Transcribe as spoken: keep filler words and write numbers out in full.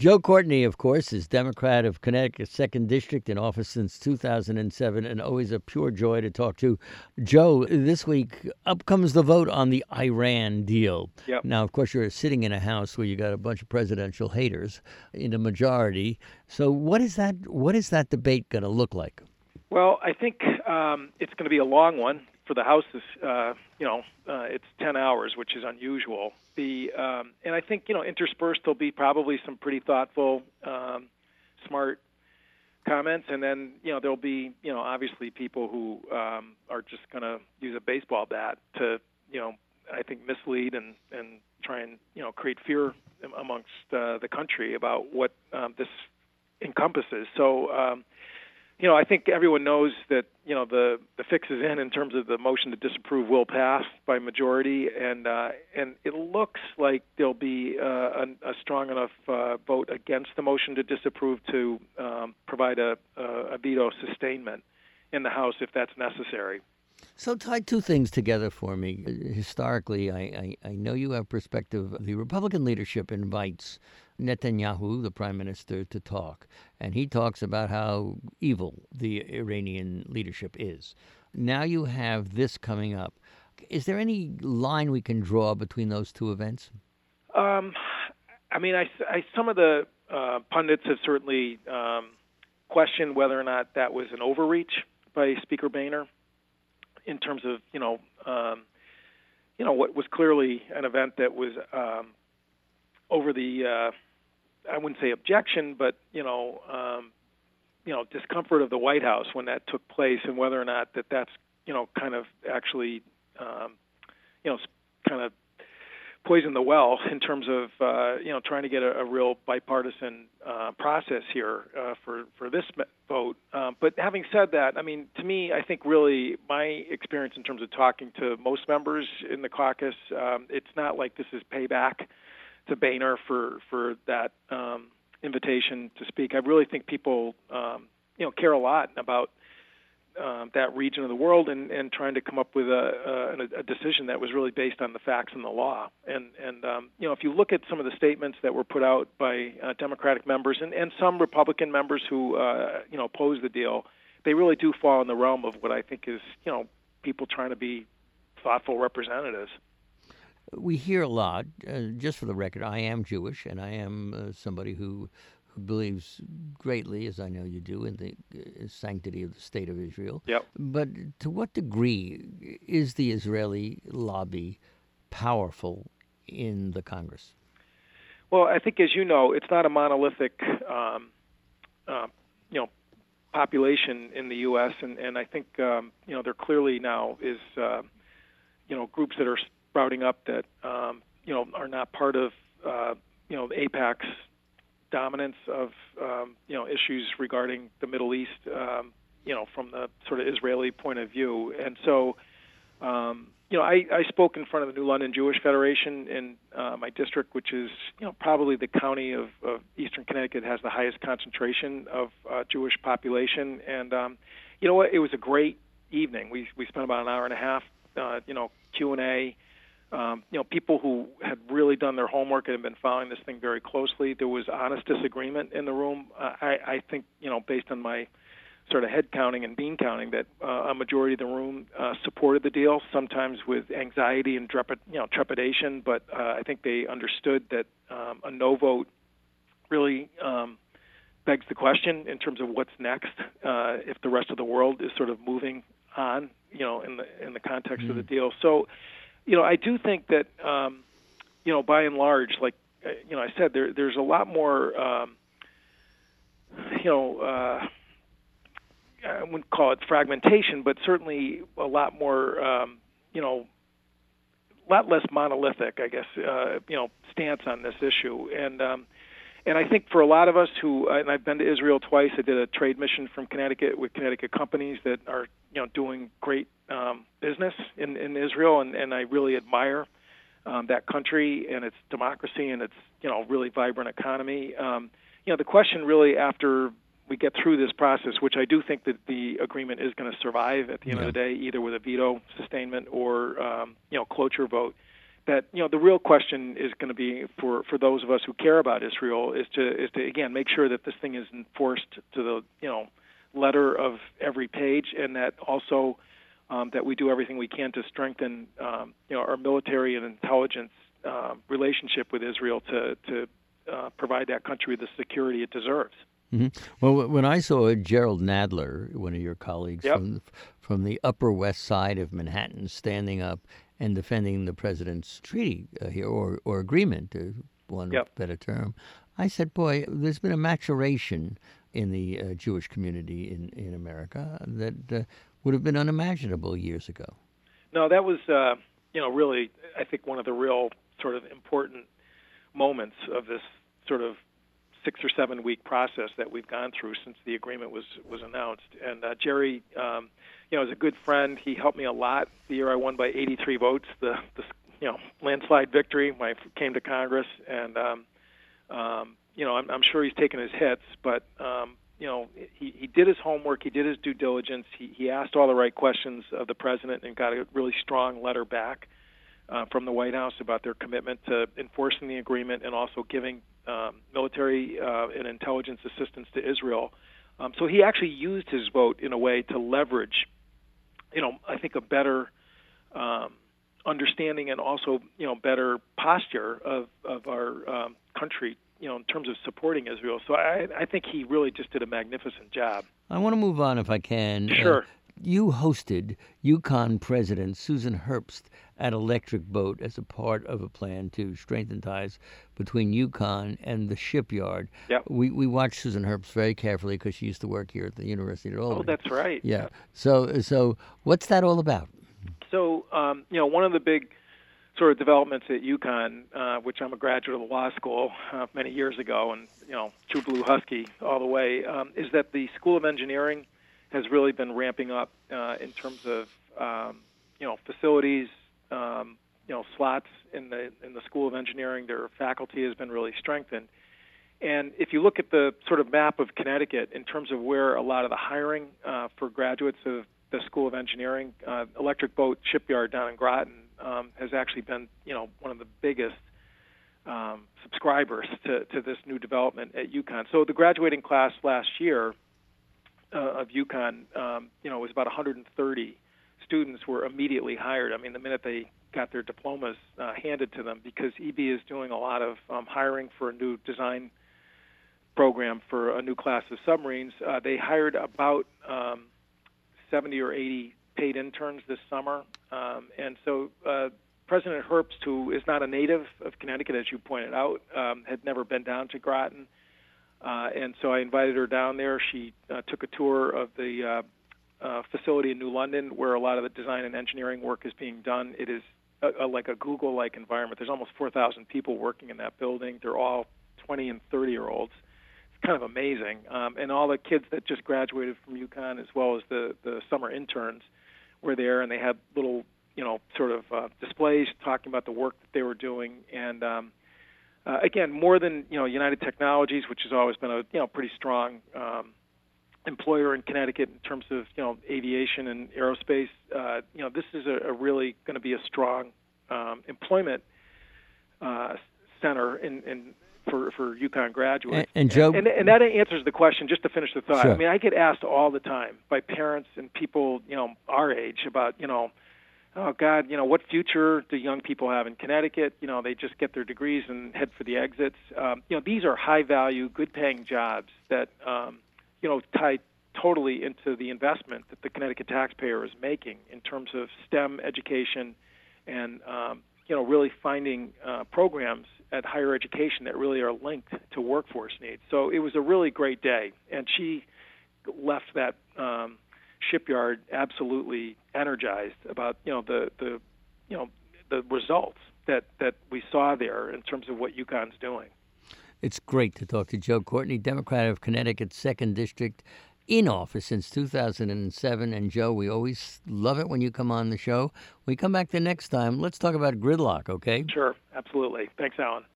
Joe Courtney, of course, is Democrat of Connecticut's second District, in office since two thousand seven, and always a pure joy to talk to. Joe, this week up comes the vote on the Iran deal. Yep. Now, of course, you're sitting in a house where you got a bunch of presidential haters in a majority. So what is that? What is that debate going to look like? Well, I think um, it's going to be a long one for the House. This, uh, you know, uh, it's ten hours, which is unusual. The um, and I think you know interspersed there'll be probably some pretty thoughtful, um, smart comments, and then you know there'll be you know obviously people who um, are just going to use a baseball bat to you know I think mislead and, and try and you know create fear amongst uh, the country about what um, this encompasses. So. Um, You know, I think everyone knows that, you know, the, the fix is in in terms of the motion to disapprove will pass by majority, and uh, and it looks like there'll be uh, a, a strong enough uh, vote against the motion to disapprove to um, provide a, a veto sustainment in the House if that's necessary. So tie two things together for me. Historically, I, I, I know you have perspective. The Republican leadership invites Netanyahu, the prime minister, to talk. And he talks about how evil the Iranian leadership is. Now you have this coming up. Is there any line we can draw between those two events? Um, I mean, I, I, some of the uh, pundits have certainly um, questioned whether or not that was an overreach by Speaker Boehner, in terms of, you know, um, you know, what was clearly an event that was um, over the, uh, I wouldn't say objection, but, you know, um, you know, discomfort of the White House when that took place, and whether or not that that's, you know, kind of actually, um, you know, kind of poison the well in terms of, uh, you know, trying to get a, a real bipartisan uh, process here uh, for, for this vote. Um, but having said that, I mean, to me, I think really my experience in terms of talking to most members in the caucus, um, it's not like this is payback to Boehner for, for that um, invitation to speak. I really think people, um, you know, care a lot about Um, that region of the world, and, and trying to come up with a, a, a decision that was really based on the facts and the law. And, and um, you know, if you look at some of the statements that were put out by uh, Democratic members and, and some Republican members who, uh, you know, oppose the deal, they really do fall in the realm of what I think is, you know, people trying to be thoughtful representatives. We hear a lot, uh, just for the record, I am Jewish, and I am uh, somebody who who believes greatly, as I know you do, in the uh, sanctity of the State of Israel. Yep. But to what degree is the Israeli lobby powerful in the Congress? Well, I think, as you know, it's not a monolithic, um, uh, you know, population in the U S, and, and I think, um, you know, there clearly now is, uh, you know, groups that are sprouting up that, um, you know, are not part of, uh, you know, AIPAC's dominance of um, you know issues regarding the Middle East, um, you know, from the sort of Israeli point of view. And so, um, you know, I, I spoke in front of the New London Jewish Federation in uh, my district, which is you know probably the county of, of Eastern Connecticut has the highest concentration of uh, Jewish population. And um, you know what? It was a great evening. We we spent about an hour and a half, uh, you know, Q and A. Um, you know, people who had really done their homework and had been following this thing very closely. There was honest disagreement in the room. Uh, I, I think, you know, based on my sort of head counting and bean counting, that uh, a majority of the room uh, supported the deal, sometimes with anxiety and trepid, you know, trepidation. But uh, I think they understood that um, a no vote really um, begs the question in terms of what's next uh, if the rest of the world is sort of moving on, you know, in the in the context mm. of the deal. So. You know, I do think that, um, you know, by and large, like, uh, you know, I said, there, there's a lot more, um, you know, uh, I wouldn't call it fragmentation, but certainly a lot more, um, you know, a lot less monolithic, I guess, uh, you know, stance on this issue. And um, and I think for a lot of us who, uh, and I've been to Israel twice, I did a trade mission from Connecticut with Connecticut companies that are, you know, doing great um, business in, in Israel, and, and I really admire um, that country and its democracy and its, you know, really vibrant economy. Um, you know, the question really after we get through this process, which I do think that the agreement is going to survive at the end yeah. of the day, either with a veto sustainment or, um, you know, cloture vote, that you know the real question is going to be for, for those of us who care about Israel is to is to again make sure that this thing is enforced to the you know letter of every page, and that also um, that we do everything we can to strengthen um, you know our military and intelligence uh, relationship with Israel to to uh, provide that country the security it deserves. Mm-hmm. Well, when I saw Gerald Nadler, one of your colleagues Yep. from from the Upper West Side of Manhattan, standing up and defending the president's treaty uh, here or or agreement, uh, one Yep. better term, I said, "Boy, there's been a maturation in the uh, Jewish community in in America that uh, would have been unimaginable years ago." No, that was uh, you know really I think one of the real sort of important moments of this sort of six or seven week process that we've gone through since the agreement was was announced. And uh, Jerry, um, you know, is a good friend. He helped me a lot the year I won by eighty-three votes, the, the you know landslide victory when I came to Congress. And um, um, you know, I'm, I'm sure he's taken his hits, but um, you know, he, he did his homework, he did his due diligence, he, he asked all the right questions of the president and got a really strong letter back uh, from the White House about their commitment to enforcing the agreement and also giving um, military uh, and intelligence assistance to Israel. Um, so he actually used his vote in a way to leverage, you know, I think a better um, understanding and also, you know, better posture of, of our um, country, you know, in terms of supporting Israel. So I, I think he really just did a magnificent job. I want to move on if I can. Sure. Uh, you hosted UConn President Susan Herbst at Electric Boat as a part of a plan to strengthen ties between UConn and the shipyard. Yep. We we watched Susan Herbst very carefully because she used to work here at the University of Albany. Oh, that's right. Yeah. So so what's that all about? So, um, you know, one of the big sort of developments at UConn, uh, which I'm a graduate of the law school uh, many years ago, and, you know, true blue Husky all the way, um, is that the School of Engineering has really been ramping up uh, in terms of, um, you know, facilities, um, you know, slots in the in the School of Engineering. Their faculty has been really strengthened. And if you look at the sort of map of Connecticut in terms of where a lot of the hiring uh, for graduates of the School of Engineering, uh, Electric Boat Shipyard down in Groton um, has actually been, you know, one of the biggest um, subscribers to, to this new development at UConn. So the graduating class last year uh, of UConn, um, you know, was about one hundred thirty students were immediately hired. I mean, the minute they got their diplomas uh, handed to them, because E B is doing a lot of um, hiring for a new design program for a new class of submarines. Uh, they hired about um, seventy or eighty paid interns this summer. Um, and so uh, President Herbst, who is not a native of Connecticut, as you pointed out, um, had never been down to Groton. Uh, and so I invited her down there. She uh, took a tour of the uh, uh, facility in New London where a lot of the design and engineering work is being done. It is a, a, like a Google-like environment. There's almost four thousand people working in that building. They're all twenty and thirty-year-olds. Kind of amazing, um, and all the kids that just graduated from UConn, as well as the, the summer interns, were there, and they had little, you know, sort of uh, displays talking about the work that they were doing. And um, uh, again, more than you know, United Technologies, which has always been a you know pretty strong um, employer in Connecticut in terms of you know aviation and aerospace. Uh, you know, this is a, a really going to be a strong um, employment uh, center in. in for, for UConn graduates. And, and Joe... And, and that answers the question, just to finish the thought. Sure. I mean, I get asked all the time by parents and people, you know, our age about, you know, oh, God, you know, what future do young people have in Connecticut? You know, they just get their degrees and head for the exits. Um, you know, these are high-value, good-paying jobs that, um, you know, tie totally into the investment that the Connecticut taxpayer is making in terms of STEM education and, um, you know, really finding uh, programs at higher education that really are linked to workforce needs. So it was a really great day, and she left that um, shipyard absolutely energized about you know the the you know the results that that we saw there in terms of what UConn's doing. It's great to talk to Joe Courtney, Democrat of Connecticut's second District, in office since two thousand seven. And Joe, we always love it when you come on the show. When we come back the next time, let's talk about gridlock, okay? Sure, absolutely. Thanks, Alan.